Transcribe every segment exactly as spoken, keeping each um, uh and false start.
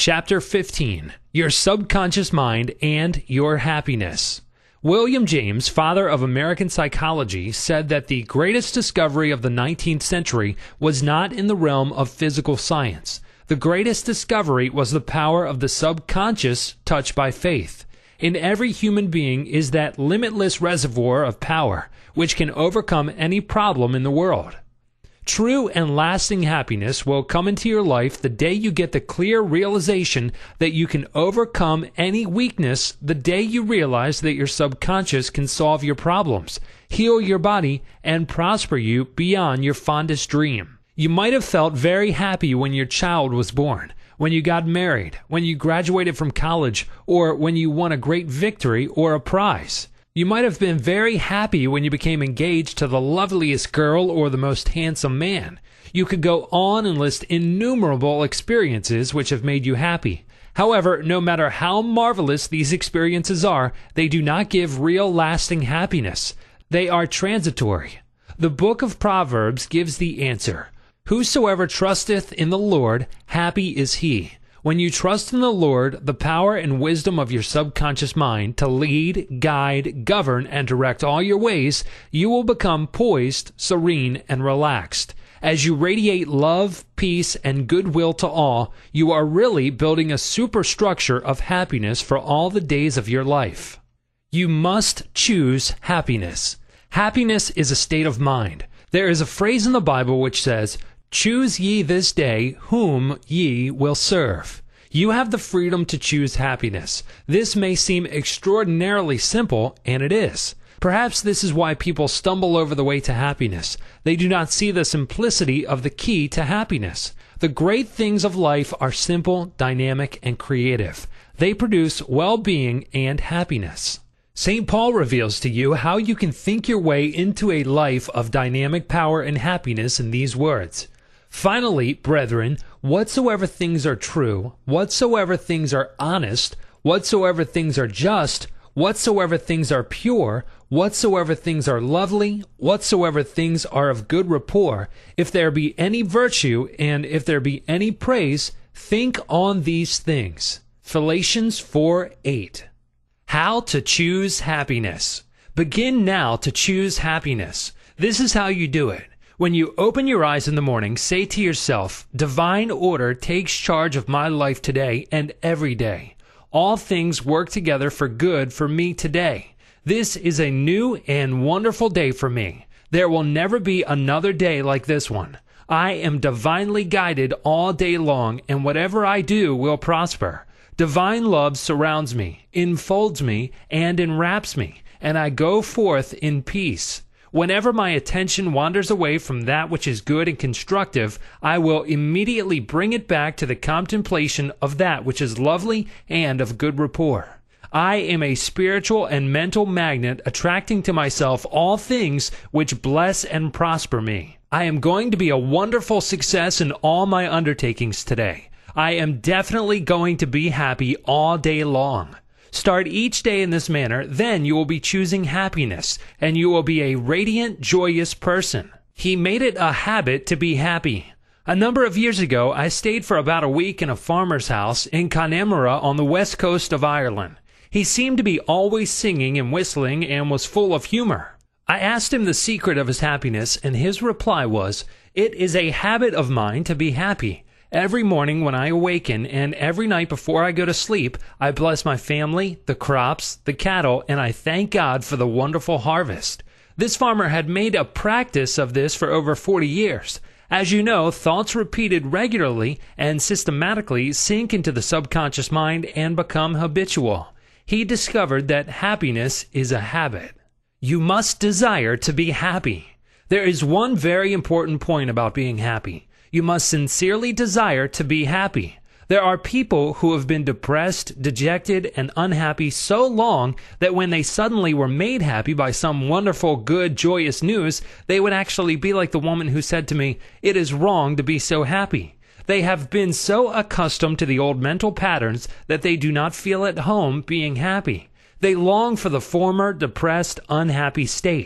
Chapter fifteen, Your Subconscious Mind and Your Happiness. William James, father of American psychology, said that the greatest discovery of the nineteenth century was not in the realm of physical science. The greatest discovery was the power of the subconscious touched by faith. In every human being is that limitless reservoir of power, which can overcome any problem in the world. True and lasting happiness will come into your life the day you get the clear realization that you can overcome any weakness, the day you realize that your subconscious can solve your problems, heal your body, and prosper you beyond your fondest dream. You might have felt very happy when your child was born, when you got married, when you graduated from college, or when you won a great victory or a prize. You might have been very happy when you became engaged to the loveliest girl or the most handsome man. You could go on and list innumerable experiences which have made you happy. However, no matter how marvelous these experiences are, they do not give real lasting happiness. They are transitory. The book of Proverbs gives the answer. Whosoever trusteth in the Lord, happy is he. When you trust in the Lord, the power and wisdom of your subconscious mind to lead, guide, govern, and direct all your ways, you will become poised, serene, and relaxed. As you radiate love, peace, and goodwill to all, you are really building a superstructure of happiness for all the days of your life. You must choose happiness. Happiness is a state of mind. There is a phrase in the Bible which says, "Choose ye this day whom ye will serve." You have the freedom to choose happiness. This may seem extraordinarily simple, and it is. Perhaps this is why people stumble over the way to happiness. They do not see the simplicity of the key to happiness. The great things of life are simple, dynamic, and creative. They produce well-being and happiness. Saint Paul reveals to you how you can think your way into a life of dynamic power and happiness in these words. Finally, brethren, whatsoever things are true, whatsoever things are honest, whatsoever things are just, whatsoever things are pure, whatsoever things are lovely, whatsoever things are of good rapport, if there be any virtue, and if there be any praise, think on these things. Philippians four eight. How to choose happiness. Begin now to choose happiness. This is how you do it. When you open your eyes in the morning, say to yourself, divine order takes charge of my life today and every day. All things work together for good for me today. This is a new and wonderful day for me. There will never be another day like this one. I am divinely guided all day long, and whatever I do will prosper. Divine love surrounds me, enfolds me, and enwraps me, and I go forth in peace. Whenever my attention wanders away from that which is good and constructive, I will immediately bring it back to the contemplation of that which is lovely and of good rapport. I am a spiritual and mental magnet attracting to myself all things which bless and prosper me. I am going to be a wonderful success in all my undertakings today. I am definitely going to be happy all day long. Start each day in this manner, then you will be choosing happiness, and you will be a radiant, joyous person. He made it a habit to be happy. A number of years ago, I stayed for about a week in a farmer's house in Connemara on the west coast of Ireland. He seemed to be always singing and whistling and was full of humor. I asked him the secret of his happiness, and his reply was, "It is a habit of mine to be happy. Every morning when I awaken and every night before I go to sleep, I bless my family, the crops, the cattle, and I thank God for the wonderful harvest." This farmer had made a practice of this for over forty years. As you know, thoughts repeated regularly and systematically sink into the subconscious mind and become habitual. He discovered that happiness is a habit. You must desire to be happy. There is one very important point about being happy. You must sincerely desire to be happy. There are people who have been depressed, dejected, and unhappy so long that when they suddenly were made happy by some wonderful, good, joyous news, they would actually be like the woman who said to me, "It is wrong to be so happy." They have been so accustomed to the old mental patterns that they do not feel at home being happy. They long for the former depressed, unhappy state.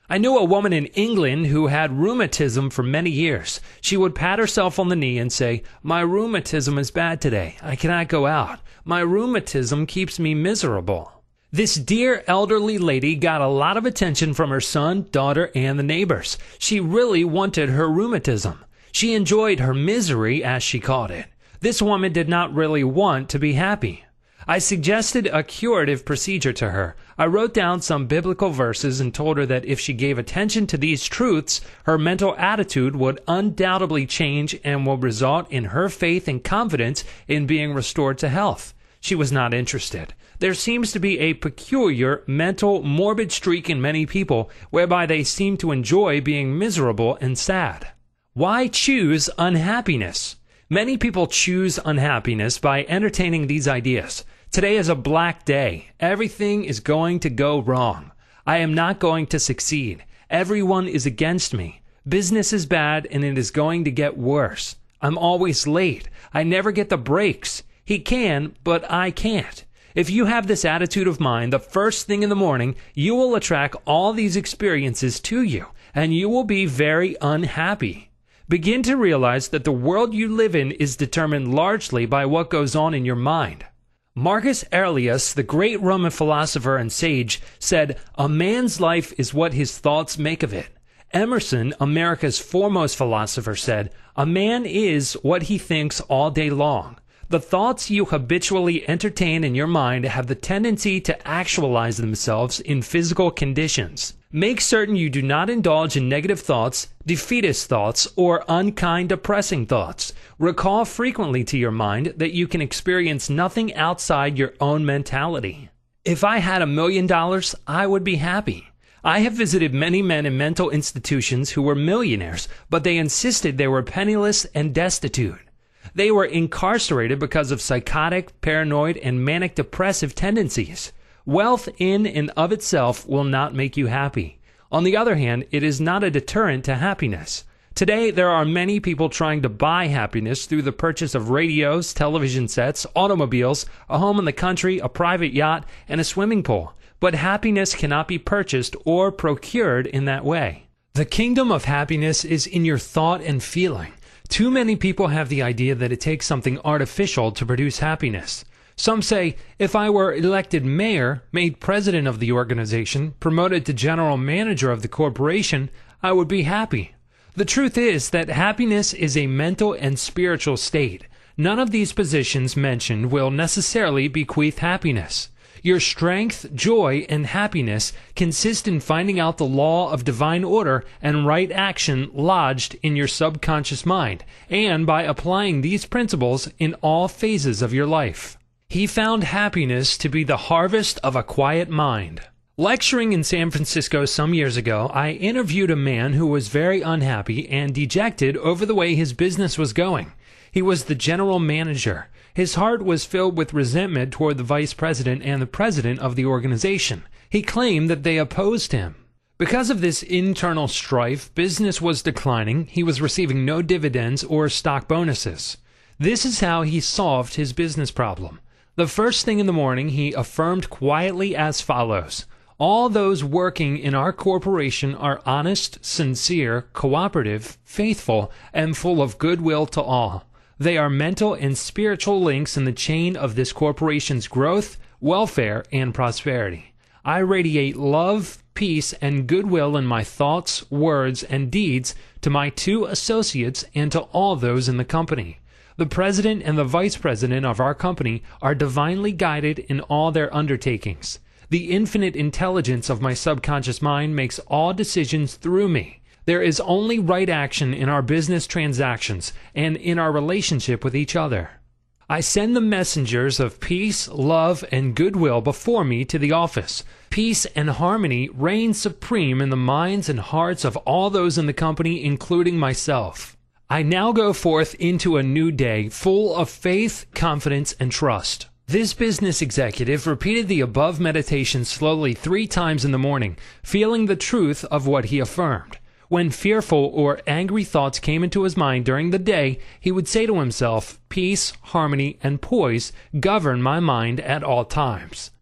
I knew a woman in England who had rheumatism for many years. She would pat herself on the knee and say, "My rheumatism is bad today. I cannot go out. My rheumatism keeps me miserable." This dear elderly lady got a lot of attention from her son, daughter, and the neighbors. She really wanted her rheumatism. She enjoyed her misery, as she called it. This woman did not really want to be happy. I suggested a curative procedure to her. I wrote down some biblical verses and told her that if she gave attention to these truths, her mental attitude would undoubtedly change and will result in her faith and confidence in being restored to health. She was not interested. There seems to be a peculiar mental morbid streak in many people whereby they seem to enjoy being miserable and sad. Why choose unhappiness? Many people choose unhappiness by entertaining these ideas. Today is a black day. Everything is going to go wrong. I am not going to succeed. Everyone is against me. Business is bad and it is going to get worse. I'm always late. I never get the breaks. He can, but I can't. If you have this attitude of mind, the first thing in the morning, you will attract all these experiences to you, and you will be very unhappy. Begin to realize that the world you live in is determined largely by what goes on in your mind. Marcus Aurelius, the great Roman philosopher and sage, said, "A man's life is what his thoughts make of it." Emerson, America's foremost philosopher, said, "A man is what he thinks all day long." The thoughts you habitually entertain in your mind have the tendency to actualize themselves in physical conditions. Make certain you do not indulge in negative thoughts, defeatist thoughts, or unkind, depressing thoughts. Recall frequently to your mind that you can experience nothing outside your own mentality. If I had a million dollars, I would be happy. I have visited many men in mental institutions who were millionaires, but they insisted they were penniless and destitute. They were incarcerated because of psychotic, paranoid, and manic depressive tendencies. Wealth in and of itself will not make you happy. On the other hand, it is not a deterrent to happiness. Today, there are many people trying to buy happiness through the purchase of radios, television sets, automobiles, a home in the country, a private yacht, and a swimming pool. But happiness cannot be purchased or procured in that way. The kingdom of happiness is in your thought and feeling. Too many people have the idea that it takes something artificial to produce happiness. Some say, if I were elected mayor, made president of the organization, promoted to general manager of the corporation, I would be happy. The truth is that happiness is a mental and spiritual state. None of these positions mentioned will necessarily bequeath happiness. Your strength, joy, and happiness consist in finding out the law of divine order and right action lodged in your subconscious mind, and by applying these principles in all phases of your life. He found happiness to be the harvest of a quiet mind. Lecturing in San Francisco some years ago, I interviewed a man who was very unhappy and dejected over the way his business was going. He was the general manager. His heart was filled with resentment toward the vice president and the president of the organization. He claimed that they opposed him. Because of this internal strife, business was declining. He was receiving no dividends or stock bonuses. This is how he solved his business problem. The first thing in the morning, he affirmed quietly as follows: "All those working in our corporation are honest, sincere, cooperative, faithful, and full of goodwill to all. They are mental and spiritual links in the chain of this corporation's growth, welfare, and prosperity. I radiate love, peace, and goodwill in my thoughts, words, and deeds to my two associates and to all those in the company. The president and the vice president of our company are divinely guided in all their undertakings. The infinite intelligence of my subconscious mind makes all decisions through me. There is only right action in our business transactions and in our relationship with each other. I send the messengers of peace, love, and goodwill before me to the office. Peace and harmony reign supreme in the minds and hearts of all those in the company, including myself. I now go forth into a new day full of faith, confidence, and trust." This business executive repeated the above meditation slowly three times in the morning, feeling the truth of what he affirmed. When fearful or angry thoughts came into his mind during the day, he would say to himself, "Peace, harmony, and poise govern my mind at all times."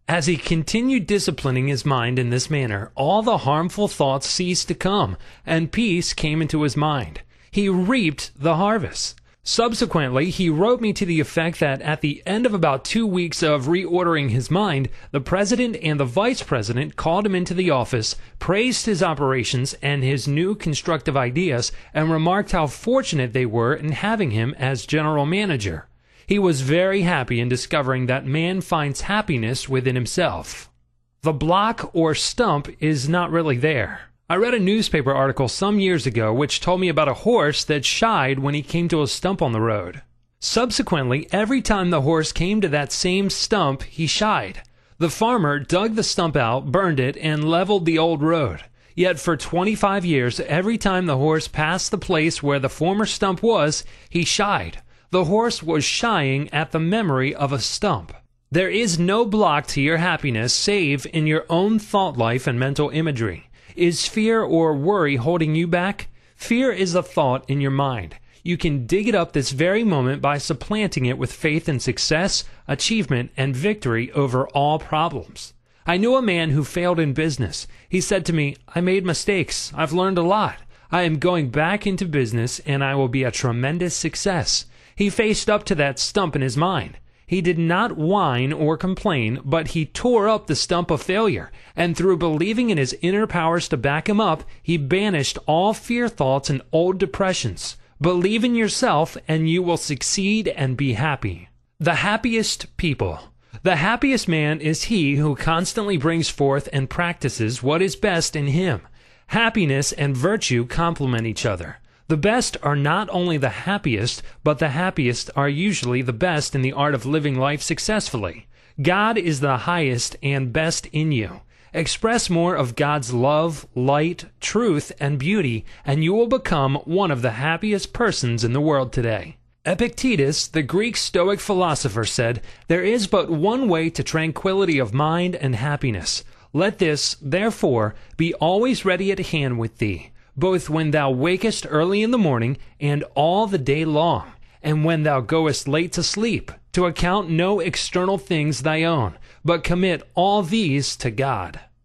As he continued disciplining his mind in this manner, all the harmful thoughts ceased to come, and peace came into his mind. He reaped the harvest. Subsequently, he wrote me to the effect that at the end of about two weeks of reordering his mind, the president and the vice president called him into the office, praised his operations and his new constructive ideas, and remarked how fortunate they were in having him as general manager. He was very happy in discovering that man finds happiness within himself. The block or stump is not really there. I read a newspaper article some years ago which told me about a horse that shied when he came to a stump on the road. Subsequently, every time the horse came to that same stump, he shied. The farmer dug the stump out, burned it, and leveled the old road. Yet for twenty-five years, every time the horse passed the place where the former stump was, he shied. The horse was shying at the memory of a stump. There is no block to your happiness save in your own thought life and mental imagery. Is fear or worry holding you back? Fear is a thought in your mind. You can dig it up this very moment by supplanting it with faith in success, achievement, and victory over all problems. I knew a man who failed in business. He said to me, "I made mistakes. I've learned a lot. I am going back into business and I will be a tremendous success." He faced up to that stump in his mind. He did not whine or complain, but he tore up the stump of failure, and through believing in his inner powers to back him up, he banished all fear thoughts and old depressions. Believe in yourself, and you will succeed and be happy. The happiest people. The happiest man is he who constantly brings forth and practices what is best in him. Happiness and virtue complement each other. The best are not only the happiest, but the happiest are usually the best in the art of living life successfully. God is the highest and best in you. Express more of God's love, light, truth, and beauty, and you will become one of the happiest persons in the world today. Epictetus, the Greek Stoic philosopher, said, "There is but one way to tranquility of mind and happiness. Let this, therefore, be always ready at hand with thee, both when thou wakest early in the morning and all the day long, and when thou goest late to sleep, to account no external things thy own, but commit all these to God."